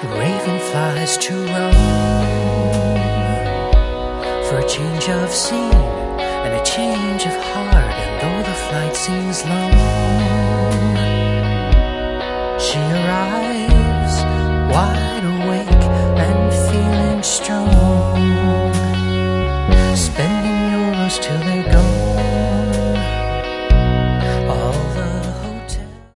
The raven flies to Rome for a change of scene and a change of heart, and though the flight seems long,